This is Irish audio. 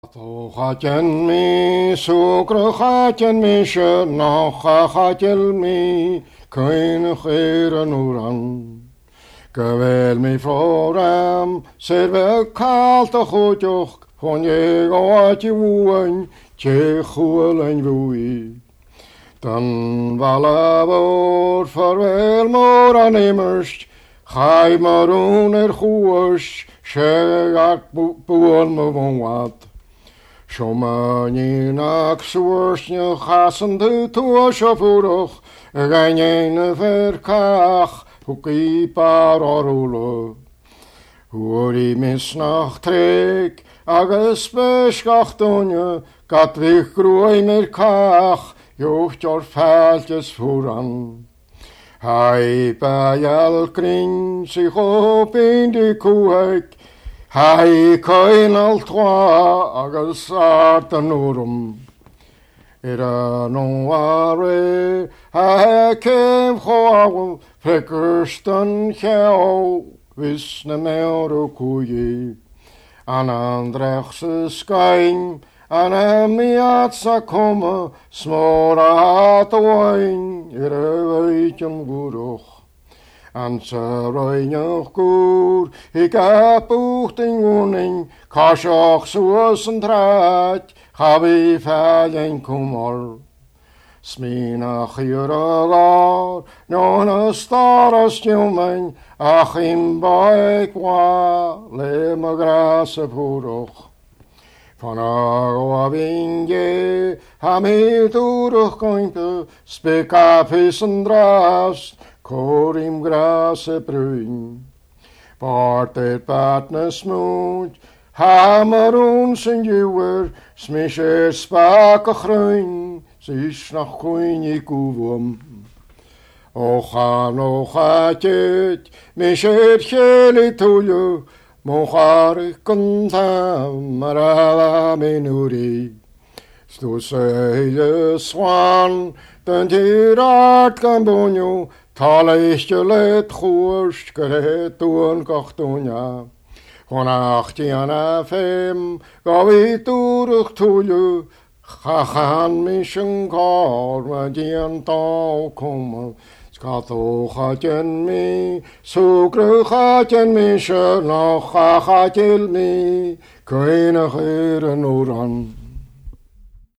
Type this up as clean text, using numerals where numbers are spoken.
Chaten mi sucre chaten mi shnoch chatel mi kein khairan uran Gavel mi foram serve kalt khojoch von je goat wuin che kholen rui Dan valavor farvel mor animerst Chai marun chuos shegat buon mo von wat Shomani nak suorsnyo chasen de tua shafurach Gainen verkach huki par orulo Huri misnach trek agus beskach donje Gat vich groi mer kach Jocht jor fæltjes furan Hai bajal kring sich op in die kuek Hai coin al trois agus artanurum no are hai kem choagul Frekkerstan cheo visne meuro kuji An andrechtse skain An emiat sa komme smora toin weitjem guroch An sa roignach gur ik bucht in woning Kashach suos en draad Chabi fæljen kumar Sminach juragar Non staras jumen Ach im baik wa Le magrase puroch Van agua vinge Hami turuch kointe Spekapisen drast Korim grase bruin Bart het patne smoot Hamerun sin juwer Smische spake groin Sis nach koini kuvum Ocha tet Mischer cheli tulju Mochar kunta marava menuri Sto seile swan Den tirat gambonio Taleistje let goerst gereed doen kachtonia Gonachti an fem Gavi turug tulju Chachan mischen kar Madien tau komme Skato chaten mi Sukru chaten mi Shernach chatel mi Keine cheren oran